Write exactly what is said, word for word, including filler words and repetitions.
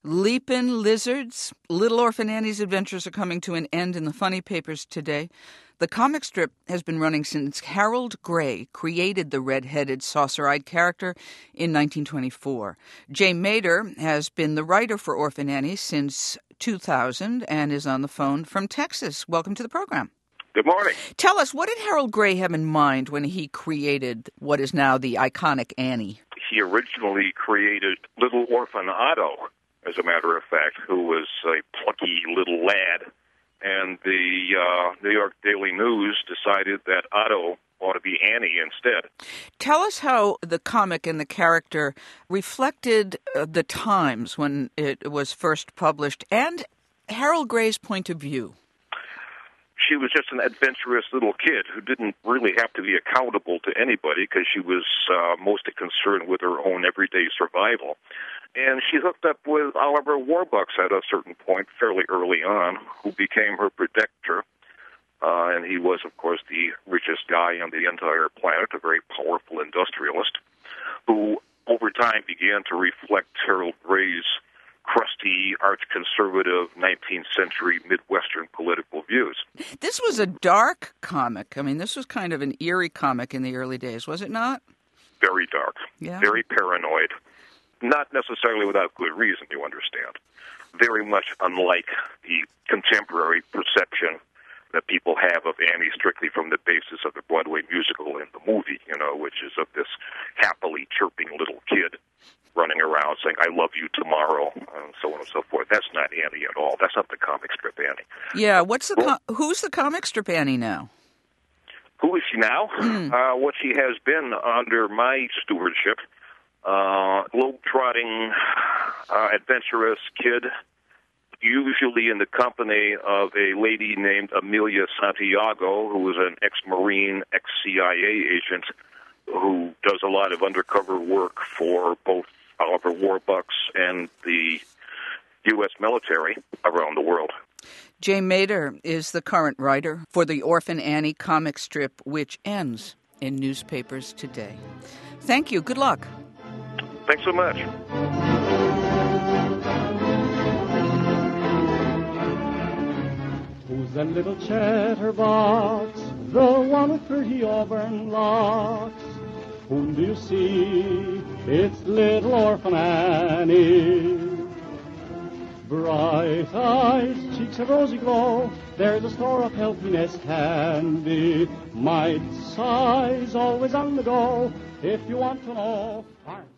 Leapin' Lizards. Little Orphan Annie's adventures are coming to an end in the funny papers today. The comic strip has been running since Harold Gray created the red-headed, saucer-eyed character in nineteen twenty-four. Jay Mader has been the writer for Orphan Annie since two thousand and is on the phone from Texas. Welcome to the program. Good morning. Tell us, what did Harold Gray have in mind when he created what is now the iconic Annie? He originally created Little Orphan Otto, as a matter of fact, who was a plucky little lad. And the uh, New York Daily News decided that Otto ought to be Annie instead. Tell us how the comic and the character reflected uh, the times when it was first published and Harold Gray's point of view. She was just an adventurous little kid who didn't really have to be accountable to anybody because she was uh, mostly concerned with her own everyday survival. And she hooked up with Oliver Warbucks at a certain point, fairly early on, who became her protector. Uh, and he was, of course, the richest guy on the entire planet, a very powerful industrialist, who over time began to reflect Harold Gray's crusty, arch-conservative nineteenth century Midwestern political views. This was a dark comic. I mean, this was kind of an eerie comic in the early days, was it not? Very dark. Yeah. Very paranoid. Not necessarily without good reason, you understand. Very much unlike the contemporary perception that people have of Annie strictly from the basis of the Broadway musical and the movie, you know, which is of this happily chirping little kid running around saying, I love you tomorrow, and so on and so forth. That's not Annie at all. That's not the comic strip Annie. Yeah, what's the com- who's the comic strip Annie now? Who is she now? Mm. Uh, what she has been under my stewardship, uh, globe-trotting, uh, adventurous kid, usually in the company of a lady named Amelia Santiago, who is an ex-Marine, ex-C I A agent, who does a lot of undercover work for both Oliver Warbucks and the U S military around the world. Jay Mader is the current writer for the Orphan Annie comic strip, which ends in newspapers today. Thank you. Good luck. Thanks so much. Who's that little chatterbox, the one with pretty auburn locks? Whom do you see? It's little Orphan Annie. Bright eyes, cheeks of rosy glow, there's a store of healthiness handy. Might size, always on the go, if you want to know.